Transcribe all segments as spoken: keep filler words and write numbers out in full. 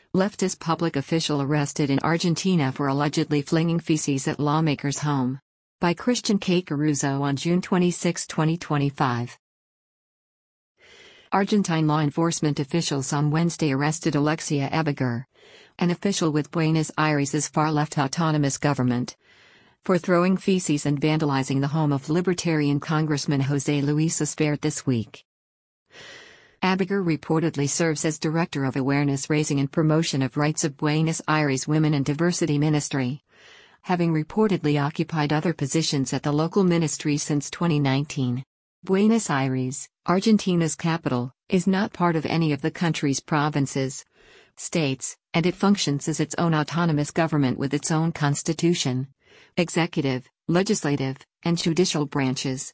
Leftist public official arrested in Argentina for allegedly flinging feces at lawmaker's home. By Christian K. Caruso on June twenty-sixth, twenty twenty-five. Argentine law enforcement officials on Wednesday arrested Alexia Abiger, an official with Buenos Aires' far-left autonomous government, for throwing feces and vandalizing the home of Libertarian Congressman José Luis Espert this week. Abiger reportedly serves as Director of Awareness Raising and Promotion of Rights of Buenos Aires Women and Diversity Ministry, having reportedly occupied other positions at the local ministry since twenty nineteen. Buenos Aires, Argentina's capital, is not part of any of the country's provinces, states, and it functions as its own autonomous government with its own constitution, executive, legislative, and judicial branches.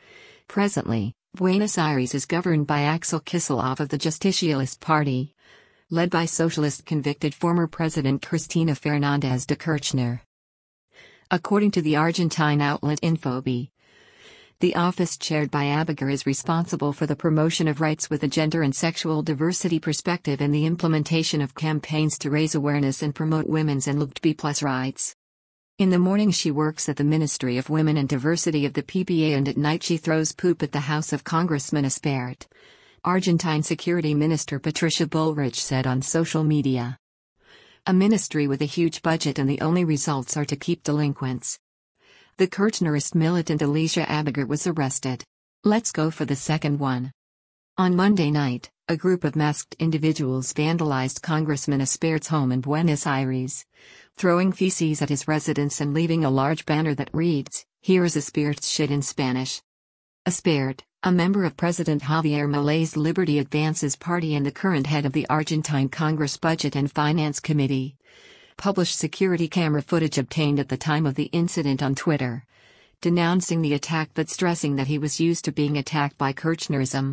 Presently, Buenos Aires is governed by Axel Kicillof of the Justicialist Party, led by socialist convicted former President Cristina Fernández de Kirchner. According to the Argentine outlet Infobae, the office chaired by Abiger is responsible for the promotion of rights with a gender and sexual diversity perspective and the implementation of campaigns to raise awareness and promote women's and L G B T plus rights. In the morning she works at the Ministry of Women and Diversity of the P P A, and at night she throws poop at the house of Congressman Espert, Argentine Security Minister Patricia Bullrich said on social media. A ministry with a huge budget, and the only results are to keep delinquents. The Kirchnerist militant Alicia Abiger was arrested. Let's go for the second one. On Monday night, a group of masked individuals vandalized Congressman Espert's home in Buenos Aires, throwing feces at his residence and leaving a large banner that reads, "Here is Espert's shit" in Spanish. Espert, a member of President Javier Milei's Liberty Advances party and the current head of the Argentine Congress Budget and Finance Committee, published security camera footage obtained at the time of the incident on Twitter, denouncing the attack but stressing that he was used to being attacked by Kirchnerism.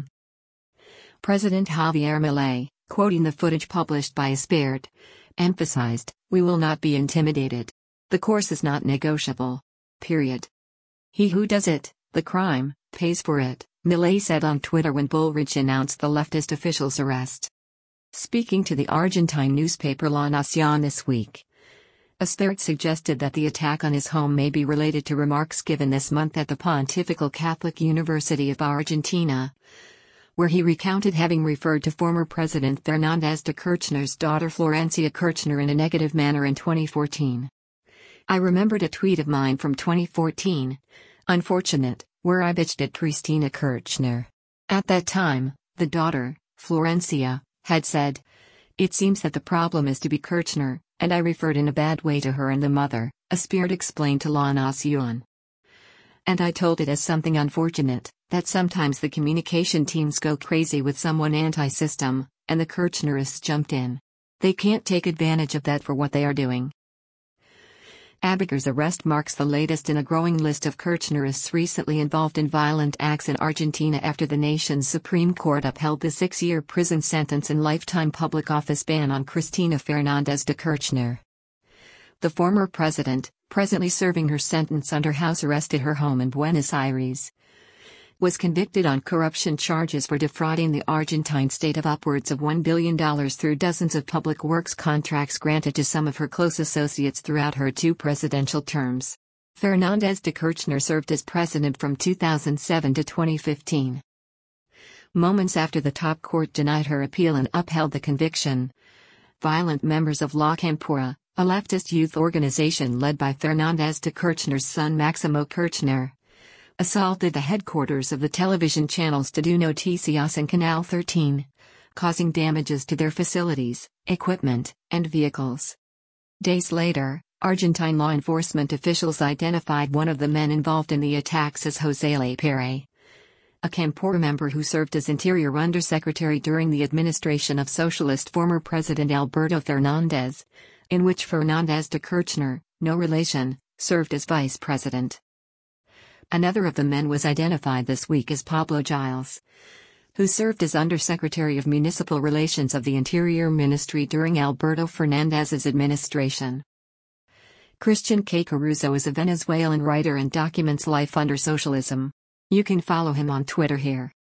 President Javier Milei, quoting the footage published by Espert, emphasized, "We will not be intimidated. The course is not negotiable. Period. He who does it, the crime, pays for it," Milei said on Twitter when Bullrich announced the leftist official's arrest. Speaking to the Argentine newspaper La Nación this week, Espert suggested that the attack on his home may be related to remarks given this month at the Pontifical Catholic University of Argentina, where he recounted having referred to former President Fernández de Kirchner's daughter Florencia Kirchner in a negative manner in twenty fourteen. "I remembered a tweet of mine from twenty fourteen, unfortunate, where I bitched at Cristina Kirchner. At that time, the daughter, Florencia, had said, 'It seems that the problem is to be Kirchner,' and I referred in a bad way to her and the mother," Espert explained to La Nación. "And I told it as something unfortunate, that sometimes the communication teams go crazy with someone anti-system, and the Kirchnerists jumped in. They can't take advantage of that for what they are doing." Abiger's arrest marks the latest in a growing list of Kirchnerists recently involved in violent acts in Argentina after the nation's Supreme Court upheld the six-year prison sentence and lifetime public office ban on Cristina Fernández de Kirchner. The former president, presently serving her sentence under house arrest at her home in Buenos Aires, was convicted on corruption charges for defrauding the Argentine state of upwards of one billion dollars through dozens of public works contracts granted to some of her close associates throughout her two presidential terms. Fernández de Kirchner served as president from two thousand seven to twenty fifteen. Moments after the top court denied her appeal and upheld the conviction, violent members of La Campora, a leftist youth organization led by Fernández de Kirchner's son Maximo Kirchner, assaulted the headquarters of the television channels Tudo Noticias and Canal thirteen, causing damages to their facilities, equipment, and vehicles. Days later, Argentine law enforcement officials identified one of the men involved in the attacks as José Lepere, a Campora member who served as Interior Undersecretary during the administration of socialist former President Alberto Fernández, in which Fernández de Kirchner, no relation, served as vice president. Another of the men was identified this week as Pablo Giles, who served as Undersecretary of Municipal Relations of the Interior Ministry during Alberto Fernández's administration. Christian K. Caruso is a Venezuelan writer and documents life under socialism. You can follow him on Twitter here.